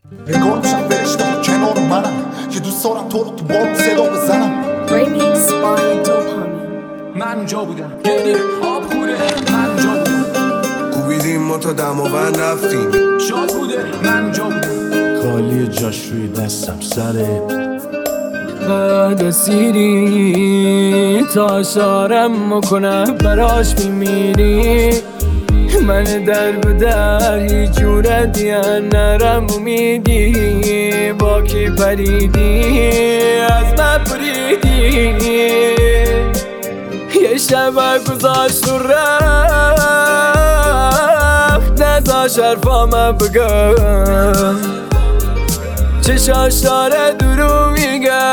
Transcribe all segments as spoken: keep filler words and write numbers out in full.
انگار میشم فرشته کنار منم که دوست دارم تو رو تو بارون صدا بزنم. Remix by Dopamine. من اونجا بودم گریه آب خوره، من اونجا بودم کوبیدیم ما تا دماوند رفتیم، شاد بوده، من اونجا بودم خالی جاش روی دستم سره بعد سیری تا شارم مکنه براش میمیری. من در به در هیچ جوره دیان نرم امیدی، با کی پریدی از من پریدی. یه شب گذاشت و رفت نزاش حرفامو بگم، چشاش داره درو میگه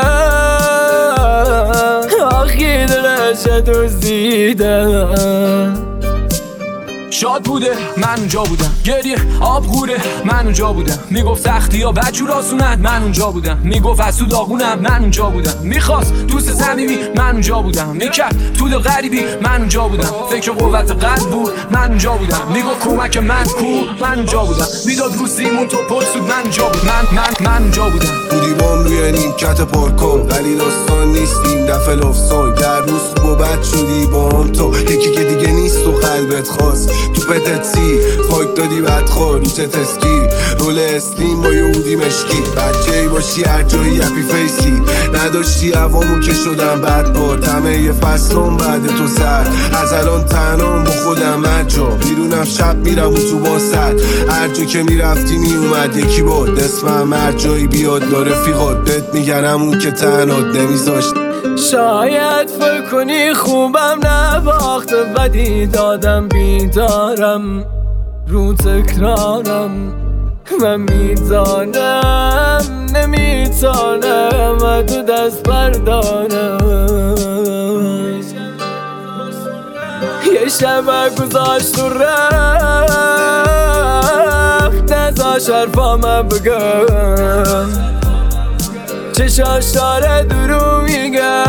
آخی دلش دزدیدم. شاد بوده، من اونجا بودم گریه آب غوره، من اونجا بودم میگفت سختی ها بدجور آسونن، من اونجا بودم میگفت از تو داغونم، من اونجا بودم میخواست دوست صمیمی، من اونجا بودم میکرد تو دل غریبی، من اونجا بودم فکر قوت قلب بود، من اونجا بودم میگفت کمک من کو، من اونجا بودم میداد رو سیمون تو پرسود، من اونجا بودم من من من اونجا بودم. بودی بام روی نیمکت پارکان ولی داستان نیست این دفعه لفظان، در روز خوب و بد شدی با هم تو یکی که دیگه نیست و قلبت خواست تو پتتسی پاک دادی بدخواه رو چه تسکی رول اسلیم با یهودی مشکی. بچه ای باشی هر جایی هپی فیسی نداشتی عوامون که شدم بعد با تمه یه فصلون بعد تو سر از الان تنام با خودم هر جا بیرونم شب میرم و تو با سر هر جا که میرفتی میومد یکی باد اسمم هر جایی بیاد با رفیقات بهت میگنم اون که تنات نمیذاشت. شاید فکر کنی خوبم نباخت بدی دادم بیدارم رو تکرارم، من میدانم نمیتانم تو دست بردارم. یه شب گذاشت و رفت نزاش حرفامو بگم، چشاش داره درو میگه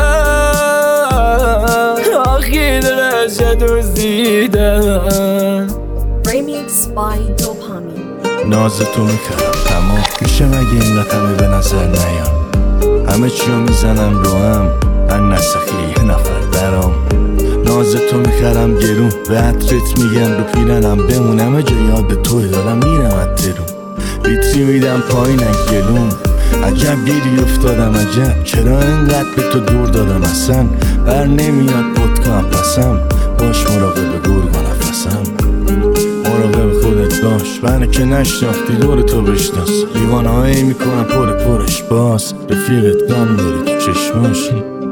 آخی دلش دزدیدم. Remix by Dopamine. نازتو میکردم تمام میشه مگه این رقمه به نظر نیام، همه چیو میزنم رو هم من نسخی یه نفر درام. نازتو میکردم گرون به عطرت میگم رو پیرنم بمونم جا یاد توی دارم میرم اترون ویتری میدم پایینم گلون. عجب گیری افتادم عجب چرا اینقدر به تو دور دادم اصلا بر نمیاد پدکام پسم باش مراقب گرگ و نفسم مراقب خودت باش منو که نشناختی دور تو بشناس لیوانه هایی میکنم پر پرش باز رفیقت گم داری تو چشماش.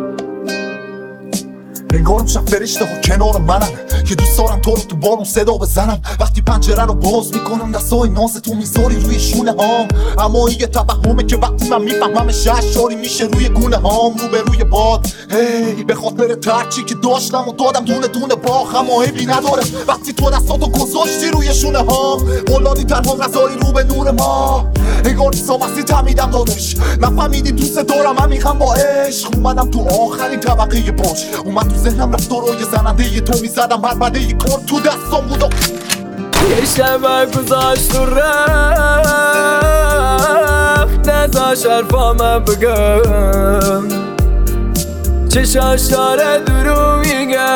انگار میشم فرشته ها کنار منم که دوست دارم تو رو تو بارون صدا بزنم. وقتی پنجره رو باز میکنم دستای ناز تو میذاری روی شونه هام، اما این یه توهمه که وقتی من میفهمم ششاری میشه روی گونه هام رو به روی باد. هی به خاطر ترچی که داشتم و دادم دونه دونه باخ، اما عیبی نداره وقتی تو دستاتو گذاشتی روی شونه هام. قلادی تنها غذایی رو به نور ما، انگار نیسا وقتی تمیدم دادش نفهمیدی دوست دارم همیخم با عشق. اومدم تو آخرین طبقه باش اومد تو ذهنم رفتارای زننده تو میزدم هر بده ی کار تو دستام بود. یه شب گذاشت و رفت نزاش حرفامو بگم، چشاش داره درو میگه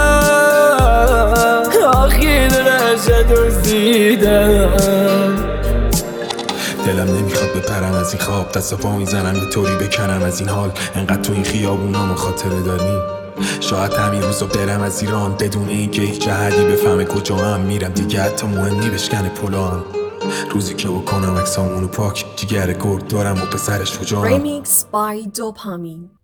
آخی دلش دزدیدم. دلم نمیخواد بپرم از این خواب دست و پا میزنم یه طوری بکنم از این حال انقدر تو این خیابونامو خاطره داریم. شاید همین روزا برم از ایران بدون اینکه هیچ جهدی بفهمه کجا هم میرم دیگه حتی مهمی بشکنه پلام. روزی که بکنم اکسامونو پاک جگر گرد دارم و پسرش شجاعم. Remix by Dopamine.